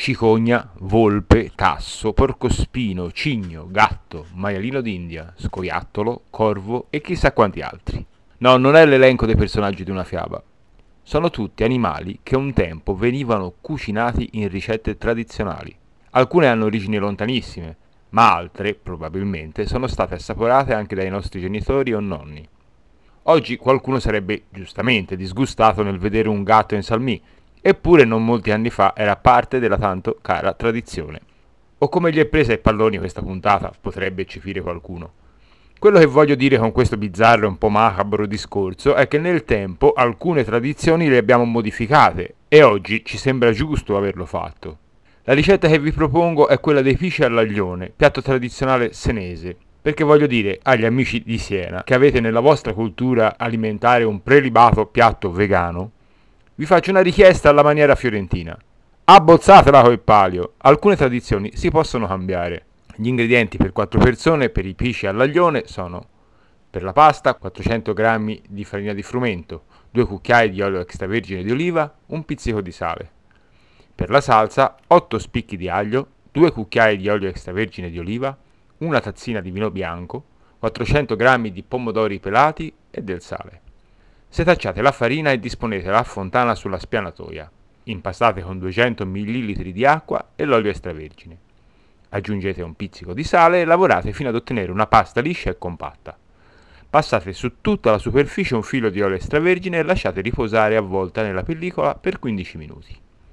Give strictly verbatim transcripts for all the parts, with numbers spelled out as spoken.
cicogna, volpe, tasso, porcospino, cigno, gatto, maialino d'India, scoiattolo, corvo e chissà quanti altri. No, non è l'elenco dei personaggi di una fiaba. Sono tutti animali che un tempo venivano cucinati in ricette tradizionali. Alcune hanno origini lontanissime, ma altre, probabilmente, sono state assaporate anche dai nostri genitori o nonni. Oggi qualcuno sarebbe giustamente disgustato nel vedere un gatto in salmì, eppure non molti anni fa era parte della tanto cara tradizione. O come gli è presa ai palloni questa puntata, potrebbe eccepire qualcuno. Quello che voglio dire con questo bizzarro e un po' macabro discorso è che nel tempo alcune tradizioni le abbiamo modificate e oggi ci sembra giusto averlo fatto. La ricetta che vi propongo è quella dei pisci all'aglione, piatto tradizionale senese, perché voglio dire agli amici di Siena che avete nella vostra cultura alimentare un prelibato piatto vegano, vi faccio una richiesta alla maniera fiorentina. Abbozzatela col palio, alcune tradizioni si possono cambiare. Gli ingredienti per quattro persone per i pisci all'aglione sono: per la pasta quattrocento grammi di farina di frumento, due cucchiai di olio extravergine di oliva, un pizzico di sale. Per la salsa otto spicchi di aglio, due cucchiai di olio extravergine di oliva, una tazzina di vino bianco, quattrocento grammi di pomodori pelati e del sale. Setacciate la farina e disponetela a fontana sulla spianatoia. Impastate con duecento millilitri di acqua e l'olio extravergine. Aggiungete un pizzico di sale e lavorate fino ad ottenere una pasta liscia e compatta. Passate su tutta la superficie un filo di olio extravergine e lasciate riposare avvolta nella pellicola per quindici minuti.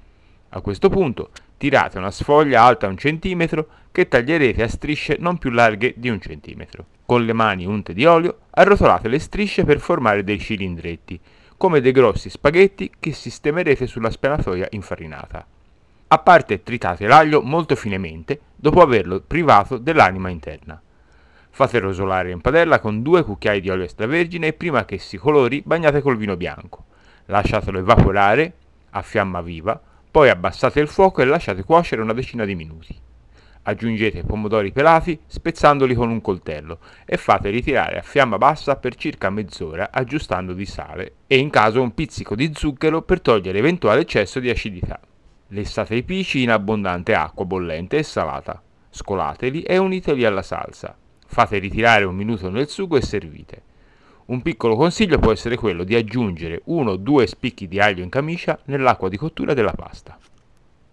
A questo punto tirate una sfoglia alta un centimetro che taglierete a strisce non più larghe di un centimetro. Con le mani unte di olio arrotolate le strisce per formare dei cilindretti, come dei grossi spaghetti che sistemerete sulla spianatoia infarinata. A parte tritate l'aglio molto finemente dopo averlo privato dell'anima interna. Fate rosolare in padella con due cucchiai di olio extravergine e prima che si colori bagnate col vino bianco. Lasciatelo evaporare a fiamma viva, poi abbassate il fuoco e lasciate cuocere una decina di minuti. Aggiungete i pomodori pelati spezzandoli con un coltello e fate ritirare a fiamma bassa per circa mezz'ora aggiustando di sale e in caso un pizzico di zucchero per togliere eventuale eccesso di acidità. Lessate i pisci in abbondante acqua bollente e salata, scolateli e uniteli alla salsa. Fate ritirare un minuto nel sugo e servite. Un piccolo consiglio può essere quello di aggiungere uno o due spicchi di aglio in camicia nell'acqua di cottura della pasta.